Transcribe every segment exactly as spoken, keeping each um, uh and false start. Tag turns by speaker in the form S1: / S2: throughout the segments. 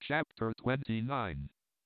S1: Chapter twenty-nine.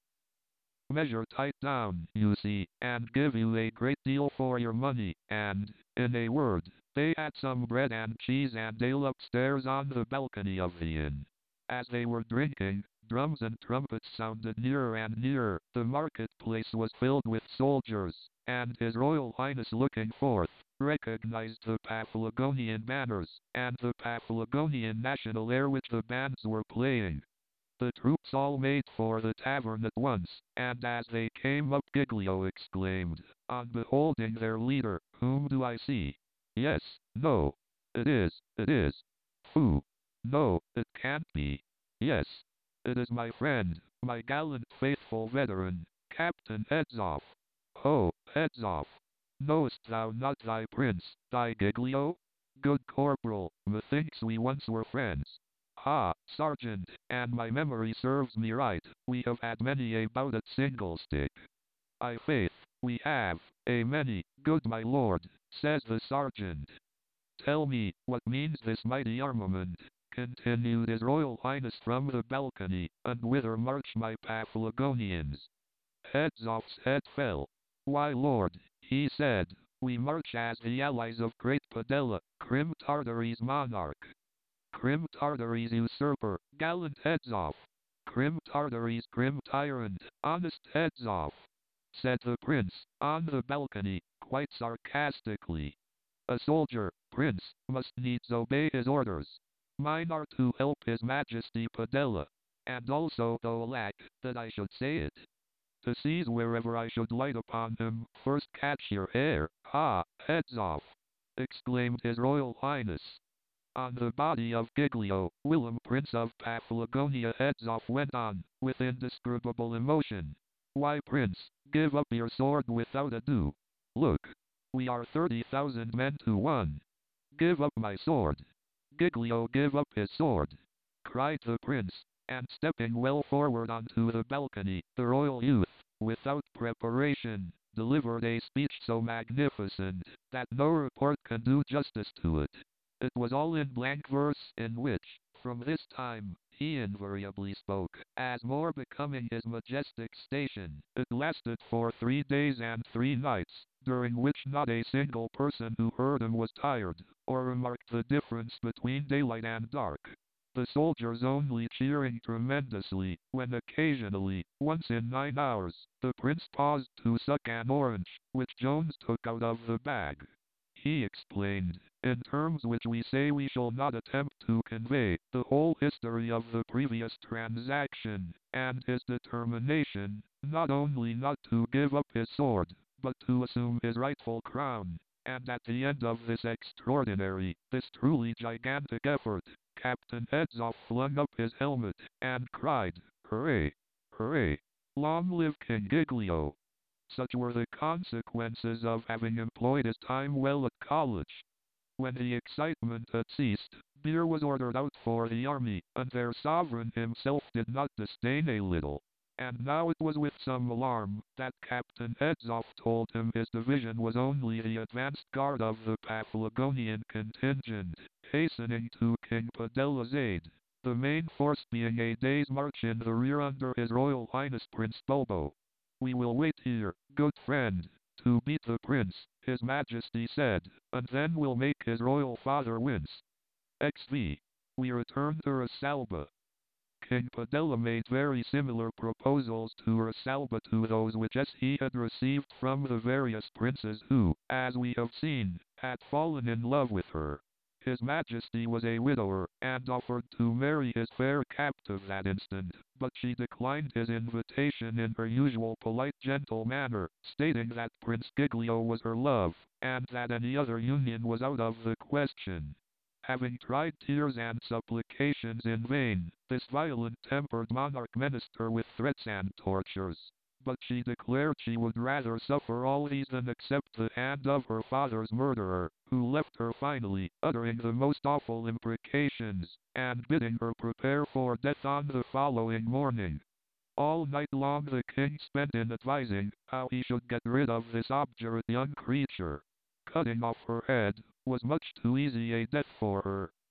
S1: Measure tight down, you see, and give you a great deal for your money, and, in a word, they had some bread and cheese and ale upstairs on the balcony of the inn. As they were drinking, drums and trumpets sounded nearer and nearer, the marketplace was filled with soldiers, and His Royal Highness, looking forth, recognized the Paphlagonian banners, and the Paphlagonian national air which the bands were playing. The troops all made for the tavern at once, and as they came up Giglio exclaimed, on beholding their leader, "Whom do I see? Yes, no, it is, it is. Foo! No, it can't be. Yes, it is my friend, my gallant faithful veteran, Captain Hedzoff. Ho, Hedzoff! Knowest thou not thy prince, thy Giglio? Good corporal, methinks we once were friends. Ha, Sergeant, and my memory serves me right, we have had many a bout at single-stick." "I' faith, we have, a many, good my lord," says the sergeant. "Tell me, what means this mighty armament?" continued His Royal Highness from the balcony, "and whither march my Paphlagonians?" Hedzoff's head fell. "Why, lord," he said, "we march as the allies of great Padella, Crim Tartary's monarch." "Crim Tartary's usurper, gallant Hedzoff! Crim Tartary's grim tyrant, honest Hedzoff!" said the prince, on the balcony, quite sarcastically. "A soldier, prince, must needs obey his orders. Mine are to help His Majesty Padella, and also, though alack, that I should say it, to seize wherever I should light upon him. First catch your hair, ha, Hedzoff!" exclaimed His Royal Highness. On the body of Giglio, Willem, Prince of Paphlagonia, Hedzoff went on, with indescribable emotion. "Why, prince, give up your sword without ado. Look, we are thirty thousand men to one. Give up my sword." "Giglio give up his sword!" cried the prince, and stepping well forward onto the balcony, the royal youth, without preparation, delivered a speech so magnificent, that no report can do justice to it. It was all in blank verse, in which, from this time, he invariably spoke, as more becoming his majestic station. It lasted for three days and three nights, during which not a single person who heard him was tired, or remarked the difference between daylight and dark. The soldiers only cheering tremendously, when occasionally, once in nine hours, the prince paused to suck an orange, which Jones took out of the bag. He explained, in terms which we say we shall not attempt to convey, the whole history of the previous transaction, and his determination, not only not to give up his sword, but to assume his rightful crown. And at the end of this extraordinary, this truly gigantic effort, Captain Hedzoff flung up his helmet, and cried, "Hooray! Hooray! Long live King Giglio!" Such were the consequences of having employed his time well at college. When the excitement had ceased, beer was ordered out for the army, and their sovereign himself did not disdain a little. And now it was with some alarm that Captain Hedzoff told him his division was only the advanced guard of the Paphlagonian contingent, hastening to King Padella's aid, the main force being a day's march in the rear under His Royal Highness Prince Bulbo. "We will wait here, good friend, to beat the prince," His Majesty said, "and then we'll make his royal father wince. X V. We return to Rosalba." King Padella made very similar proposals to Rosalba to those which he had received from the various princes who, as we have seen, had fallen in love with her. His Majesty was a widower, and offered to marry his fair captive that instant, but she declined his invitation in her usual polite gentle manner, stating that Prince Giglio was her love, and that any other union was out of the question. Having tried tears and supplications in vain, this violent-tempered monarch menaced her with threats and tortures. But she declared she would rather suffer all these than accept the hand of her father's murderer, who left her finally, uttering the most awful imprecations, and bidding her prepare for death on the following morning. All night long the king spent in advising how he should get rid of this obdurate young creature. Cutting off her head was much too easy a death for her.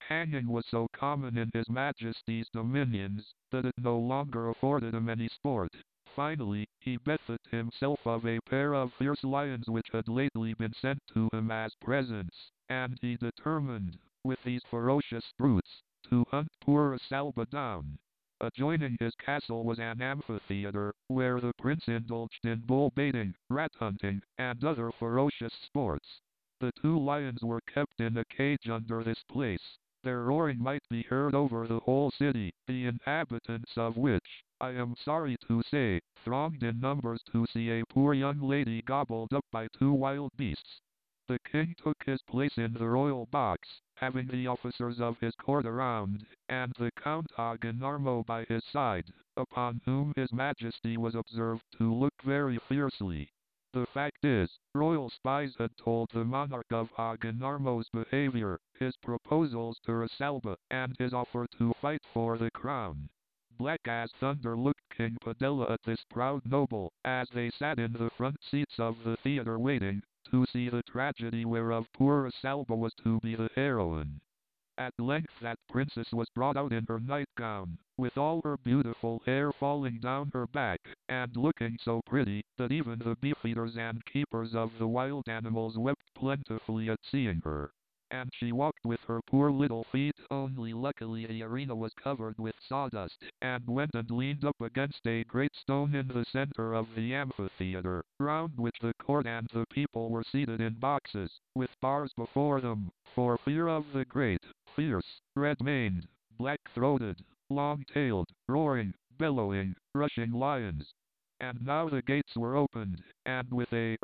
S1: Hanging was so common in His Majesty's dominions, that it no longer afforded him any sport. Finally, he bethought himself of a pair of fierce lions which had lately been sent to him as presents, and he determined, with these ferocious brutes, to hunt poor Rosalba down. Adjoining his castle was an amphitheatre, where the prince indulged in bull baiting, rat hunting, and other ferocious sports. The two lions were kept in a cage under this place. Their roaring might be heard over the whole city, the inhabitants of which, I am sorry to say, thronged in numbers to see a poor young lady gobbled up by two wild beasts. The king took his place in the royal box, having the officers of his court around, and the Count Agonarmo by his side, upon whom his majesty was observed to look very fiercely. The fact is, royal spies had told the monarch of Agonarmo's behavior, his proposals to Rosalba, and his offer to fight for the crown. Black as thunder looked King Padella at this proud noble, as they sat in the front seats of the theatre waiting, to see the tragedy whereof poor Rosalba was to be the heroine. At length that princess was brought out in her nightgown, with all her beautiful hair falling down her back, and looking so pretty, that even the beefeaters and keepers of the wild animals wept plentifully at seeing her. And she walked with her poor little feet, only luckily the arena was covered with sawdust, and went and leaned up against a great stone in the center of the amphitheater, round which the court and the people were seated in boxes, with bars before them, for fear of the great, fierce, red-maned, black-throated, long-tailed, roaring, bellowing, rushing lions. And now the gates were opened, and with a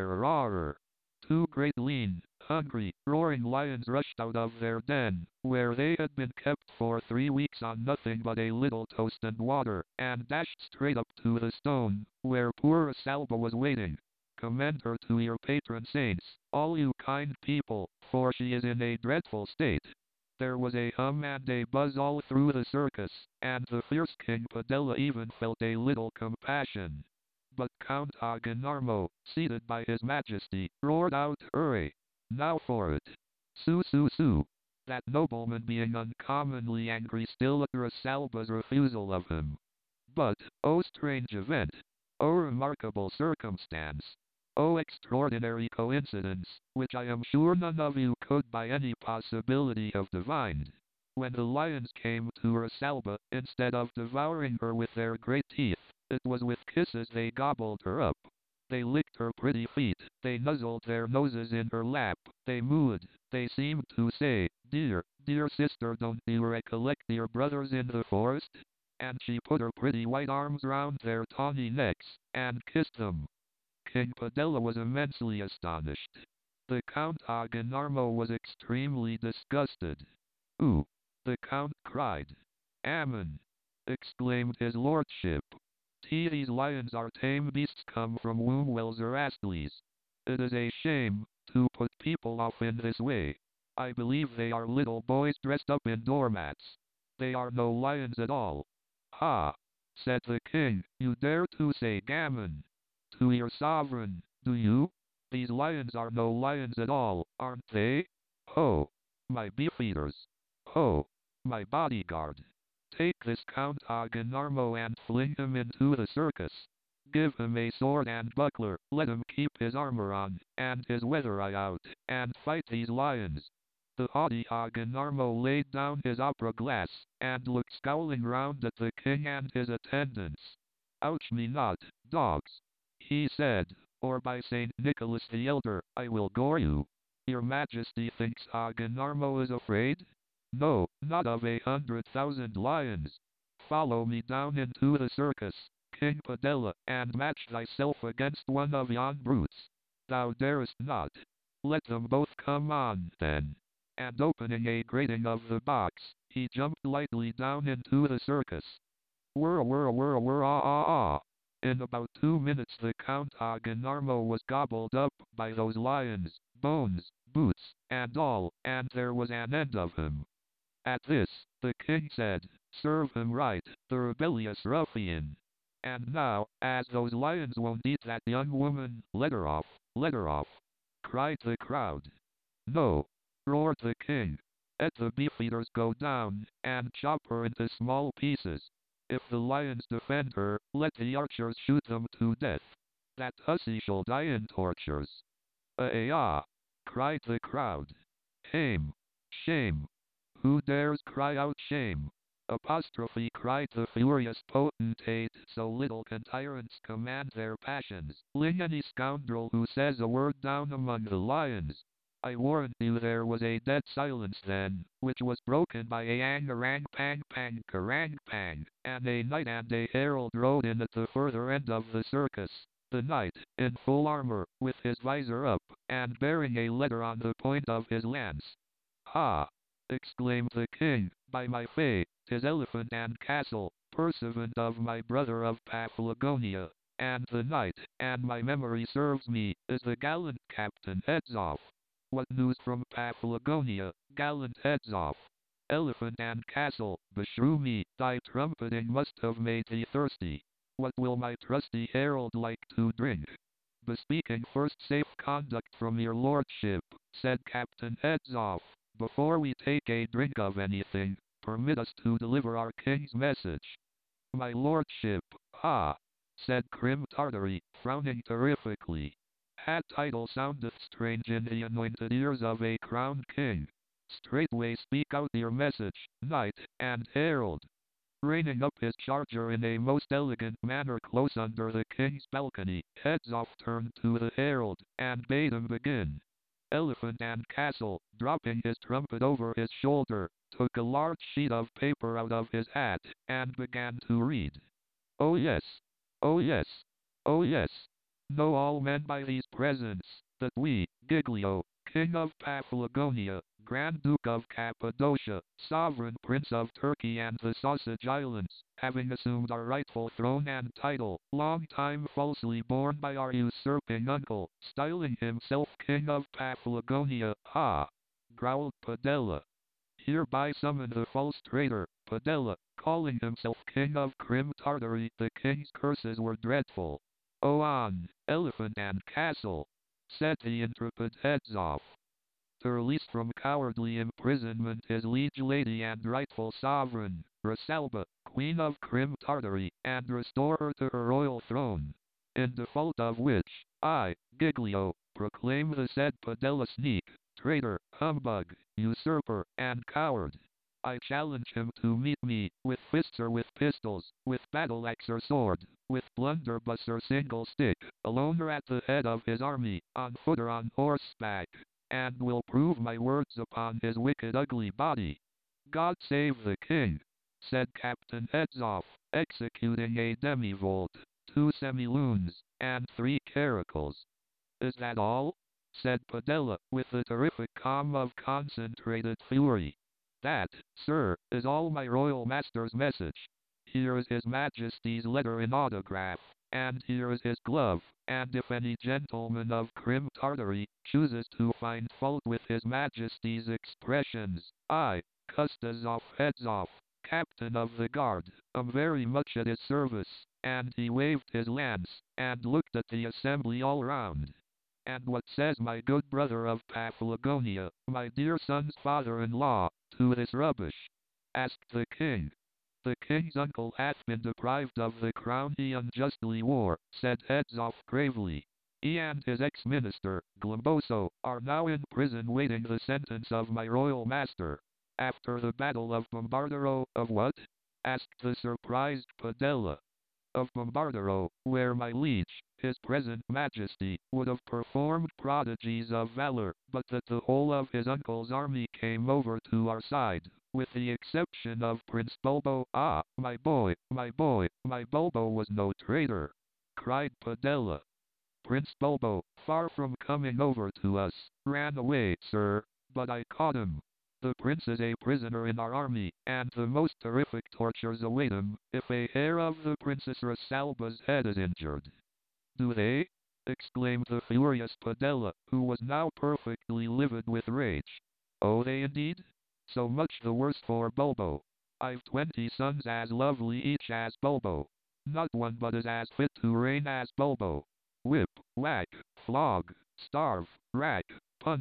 S1: roar, two great lean, hungry, roaring lions rushed out of their den, where they had been kept for three weeks on nothing but a little toast and water, and dashed straight up to the stone, where poor Rosalba was waiting. Commend her to your patron saints, all you kind people, for she is in a dreadful state. There was a hum and a buzz all through the circus, and the fierce King Padella even felt a little compassion. But Count Agonarmo, seated by his majesty, roared out, "Hurray! Now for it! Su su su!" That nobleman being uncommonly angry still at Rosalba's refusal of him. But, oh strange event! Oh remarkable circumstance! Oh extraordinary coincidence, which I am sure none of you could by any possibility have divined. When the lions came to Rosalba, instead of devouring her with their great teeth, it was with kisses they gobbled her up. They licked her pretty feet, they nuzzled their noses in her lap, they mooed, they seemed to say, "Dear, dear sister, don't you recollect your brothers in the forest?" And she put her pretty white arms round their tawny necks, and kissed them. King Padella was immensely astonished. The Count Agonarmo was extremely disgusted. "Ooh!" the Count cried. "Ammon!" exclaimed his lordship. "T these lions are tame beasts come from Wombwell's or Astley's. It is a shame, to put people off in this way. I believe they are little boys dressed up in doormats. They are no lions at all." "Ha!" said the king, "you dare to say gammon to your sovereign, do you? These lions are no lions at all, aren't they? Ho! My beefeaters! Ho! My bodyguard! Take this Count Agonarmo and fling him into the circus. Give him a sword and buckler, let him keep his armor on, and his weather eye out, and fight these lions." The haughty Agonarmo laid down his opera glass, and looked scowling round at the king and his attendants. "Ouch me not, dogs!" he said, "or by Saint Nicholas the Elder, I will gore you. Your Majesty thinks Agonarmo is afraid? No, not of a hundred thousand lions. Follow me down into the circus, King Padella, and match thyself against one of yon brutes. Thou darest not. Let them both come on, then." And opening a grating of the box, he jumped lightly down into the circus. Whir whir whir whir ah ah ah. In about two minutes the Count Agonarmo was gobbled up by those lions, bones, boots, and all, and there was an end of him. At this, the king said, "Serve him right, the rebellious ruffian. And now, as those lions won't eat that young woman, let her off, let her off," cried the crowd. "No," roared the king. Let the beefeaters go down, and chop her into small pieces. If the lions defend her, let the archers shoot them to death. That hussy shall die in tortures. Ah! Cried the crowd. Shame! Shame! Who dares cry out shame? Apostrophe, cried the furious potentate, so little can tyrants command their passions. Ling, any scoundrel who says a word down among the lions. I warrant you there was a dead silence then, which was broken by a yang-a-rang pang-pang karang-pang, and a knight and a herald rode in at the further end of the circus. The knight, in full armor, with his visor up, and bearing a letter on the point of his lance. Ha! Exclaimed the king, by my faith, 'tis Elephant and Castle, pursuivant of my brother of Paphlagonia, and the knight, and my memory serves me, is the gallant Captain Hedzoff. What news from Paphlagonia, gallant Hedzoff? Elephant and Castle, beshrew me, thy trumpeting must have made thee thirsty. What will my trusty herald like to drink? Bespeaking first safe conduct from your lordship, said Captain Hedzoff, before we take a drink of anything, permit us to deliver our king's message. My lordship, ah, said Crim Tartary, frowning terrifically. That title soundeth strange in the anointed ears of a crowned king. Straightway speak out your message, knight and herald. Reining up his charger in a most elegant manner close under the king's balcony, Hedzoff turned to the herald, and bade him begin. Elephant and Castle, dropping his trumpet over his shoulder, took a large sheet of paper out of his hat, and began to read. Oh yes, oh yes, oh yes. Know all men by these presents, that we, Giglio, King of Paphlagonia, Grand Duke of Cappadocia, Sovereign Prince of Turkey and the Sausage Islands, having assumed our rightful throne and title, long time falsely borne by our usurping uncle, styling himself King of Paphlagonia, ha! Growled Padella. Hereby summon the false traitor, Padella, calling himself King of Crim Tartary. The king's curses were dreadful. Oh on, Elephant and Castle, said the intrepid Hedzoff, to release from cowardly imprisonment his liege lady and rightful sovereign, Rosalba, Queen of Crim Tartary, and restore her to her royal throne. In default of which, I, Giglio, proclaim the said Padella sneak, traitor, humbug, usurper, and coward. I challenge him to meet me, with fists or with pistols, with battle axe or sword, with blunderbuss or single stick, alone or at the head of his army, on foot or on horseback, and will prove my words upon his wicked ugly body. God save the king, said Captain Hedzoff, executing a demi-volt, two semi-lunes, and three caracals. Is that all? Said Padella, with the terrific calm of concentrated fury. That, sir, is all my royal master's message. Here is his majesty's letter in autograph, and here is his glove, and if any gentleman of Crim Tartary chooses to find fault with his majesty's expressions, I, Kustazov Hedzoff, captain of the guard, am very much at his service, and he waved his lance, and looked at the assembly all round. And what says my good brother of Paphlagonia, my dear son's father-in-law, to this rubbish? Asked the king. The king's uncle hath been deprived of the crown he unjustly wore, said Hedzoff gravely. He and his ex-minister, Glumboso, are now in prison waiting the sentence of my royal master. After the battle of Bombardero, of what? Asked the surprised Padella. Of Bombardero, where my liege, his present majesty, would have performed prodigies of valor, but that the whole of his uncle's army came over to our side, with the exception of Prince Bulbo. Ah, my boy, my boy, my Bulbo was no traitor, cried Padella. Prince Bulbo, far from coming over to us, ran away, sir, but I caught him. The prince is a prisoner in our army, and the most terrific tortures await him, if a hair of the Princess Rosalba's head is injured. Do they? Exclaimed the furious Padella, who was now perfectly livid with rage. Oh, they indeed? So much the worse for Bulbo. I've twenty sons as lovely each as Bulbo. Not one but is as fit to reign as Bulbo. Whip, whack, flog, starve, rack, punish,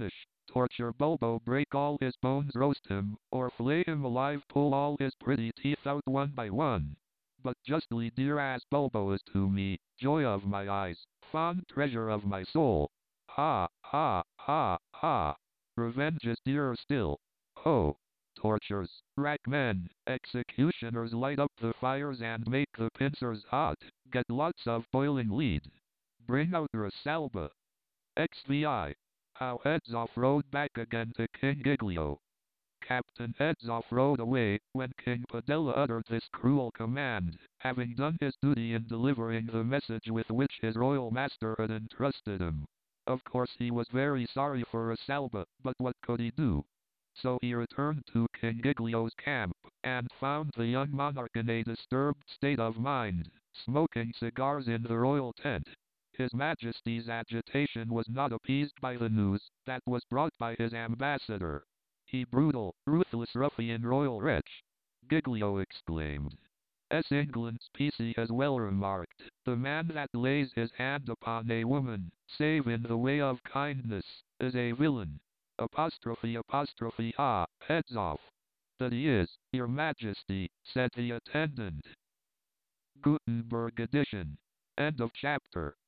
S1: Torture Bulbo, break all his bones, roast him, or flay him alive, pull all his pretty teeth out one by one. But justly dear as Bulbo is to me, joy of my eyes, fond treasure of my soul. Ha, ha, ha, ha. Revenge is dearer still. Ho! Tortures, rack men, executioners, light up the fires and make the pincers hot. Get lots of boiling lead. Bring out Rosalba. X V I. How Hedzoff rode back again to King Giglio. Captain Hedzoff rode away when King Padella uttered this cruel command, having done his duty in delivering the message with which his royal master had entrusted him. Of course he was very sorry for Rosalba, but what could he do? So he returned to King Giglio's camp, and found the young monarch in a disturbed state of mind, smoking cigars in the royal tent. His Majesty's agitation was not appeased by the news that was brought by his ambassador. "He brutal, ruthless ruffian, royal wretch!" Giglio exclaimed. "S. England's P C has well remarked, the man that lays his hand upon a woman, save in the way of kindness, is a villain. Apostrophe apostrophe ah, Hedzoff." "That he is, your Majesty," said the attendant. Gutenberg edition. End of chapter.